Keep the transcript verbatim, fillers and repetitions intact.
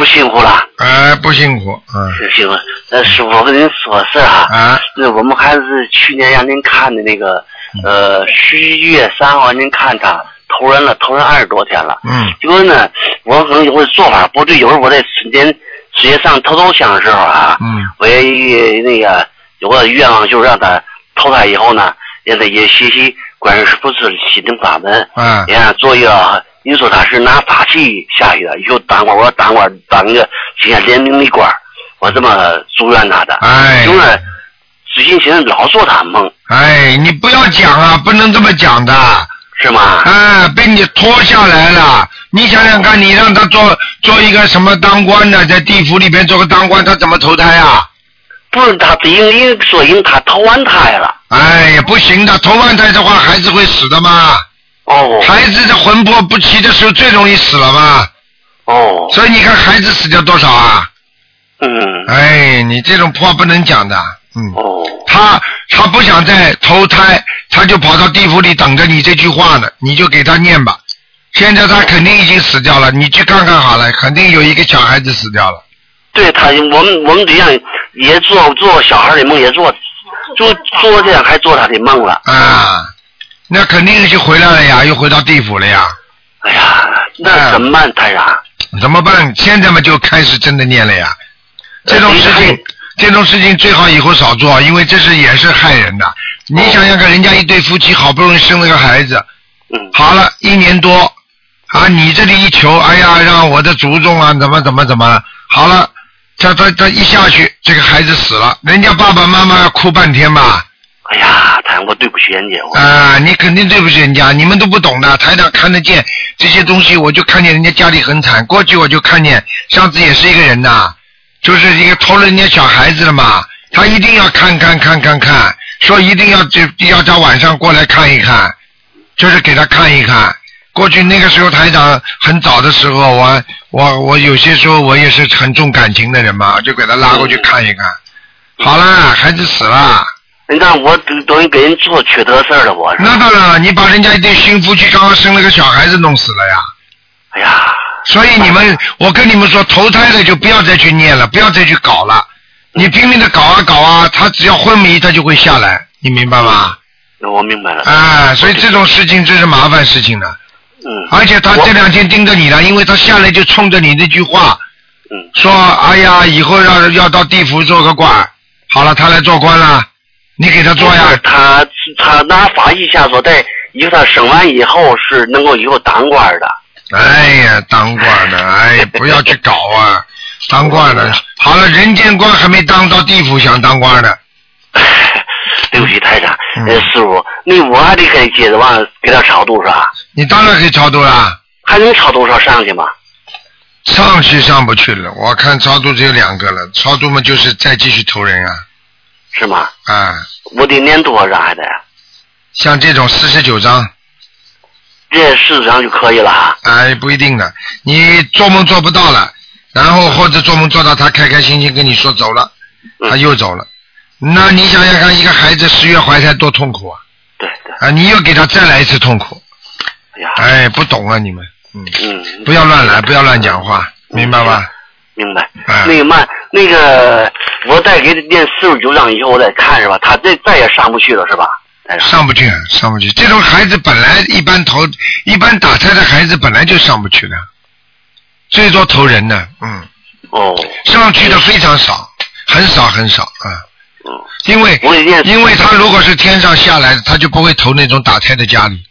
不辛苦了。 哎，不辛苦，嗯。 是辛苦。呃，师傅，我跟您说事啊。 啊。 那我们孩子去年让您看的那个，呃，十一月三号您看他投人了，投人二十多天了。 嗯。 结果呢，我可能有的做法不对，有时候我在春节春节上头头香的时候啊，嗯，我也那个有个愿望，就是让他投胎以后呢，让他也学习观世不是心灵法门，嗯，也让做一个。你说他是拿法器下去的，以后当官，我说当官当一个今天联名的官，我这么祝愿他的。哎，就是最近现在老做他梦。 哎，你不要讲啊，不能这么讲的。 是吗？ 哎，被你拖下来了。你想想看，你让他做做一个什么当官的，在地府里边做个当官，他怎么投胎啊？ 不是他因为说因为他投完胎了。 哎呀，不行的，投完胎的话，孩子会死的嘛。 哦， 孩子的魂魄不齐的时候最容易死了嘛。 哦， 所以你看孩子死掉多少啊？ 嗯。 哎，你这种话不能讲的。嗯。 哦。 他他不想再投胎，他就跑到地府里等着你这句话呢，你就给他念吧。现在他肯定已经死掉了，你去看看好了，肯定有一个小孩子死掉了。 对他，我们我们对象也做做小孩的梦，也做，就昨天还做他的梦了。 啊。那肯定就回来了呀，又回到地府了呀。 哎呀，那怎么办，台长？ 怎么办？现在嘛就开始真的念了呀。这种事情，这种事情最好以后少做，因为这是也是害人的。你想想看，人家一对夫妻好不容易生了个孩子，嗯，好了一年多，啊，你这里一求，哎呀，让我的祖宗啊，怎么怎么怎么，好了，他他他一下去，这个孩子死了，人家爸爸妈妈要哭半天吧。 哎呀，台长，我对不起人家。 啊，你肯定对不起人家，你们都不懂的。台长看得见这些东西，我就看见人家家里很惨。过去我就看见，上次也是一个人呐，就是一个偷了人家小孩子了嘛，他一定要看看看看看，说一定要就要他晚上过来看一看，就是给他看一看。过去那个时候台长很早的时候，我我我有些时候我也是很重感情的人嘛，就给他拉过去看一看。好了，孩子死了。 那我等于给人做缺德事儿了，我是。 那当然了，你把人家一对新夫妻刚刚生了个小孩子弄死了呀。 哎呀。 所以你们，我跟你们说，投胎的就不要再去念了，不要再去搞了。你拼命的搞啊搞啊，他只要昏迷，他就会下来，你明白吗？ 我明白了。 啊，所以这种事情真是麻烦事情的。嗯。而且他这两天盯着你了，因为他下来就冲着你那句话，嗯，说哎呀，以后要要到地府做个官，好了，他来做官了。你给他做呀？ 他他拿法医下说，在以后他生完以后是能够以后当官的。 哎呀，当官的，哎，不要去搞啊！当官的，好了，人间官还没当，到地府想当官的。 对不起，台长，呃，师傅，那我还得可以接着往给他超度是吧？ 你当然可以超度了。 还能超多少上去吗？ 上去上不去了，我看超度只有两个了，超度嘛就是再继续投人啊。 是吗？ 啊。 我得念多少张还得？ 像这种四十九张。 这四十张就可以了哈。 哎，不一定的，你做梦做不到了，然后或者做梦做到他开开心心跟你说走了，他又走了，嗯、那你想想看，一个孩子十月怀胎多痛苦啊！ 对对。 啊，你又给他再来一次痛苦。 哎呀。 哎，不懂啊你们，嗯嗯， 不要乱来，不要乱讲话，明白吗？ 明白。哎、那个嘛，那个我再给他念四十九章以后，我再看是吧？他再再也上不去了是吧？ 上不去，上不去。这种孩子本来一般投，一般打胎的孩子本来就上不去的，最多投人的，嗯。 哦。 上去的非常少，很少很少啊。嗯。因为因为他如果是天上下来的，他就不会投那种打胎的家里。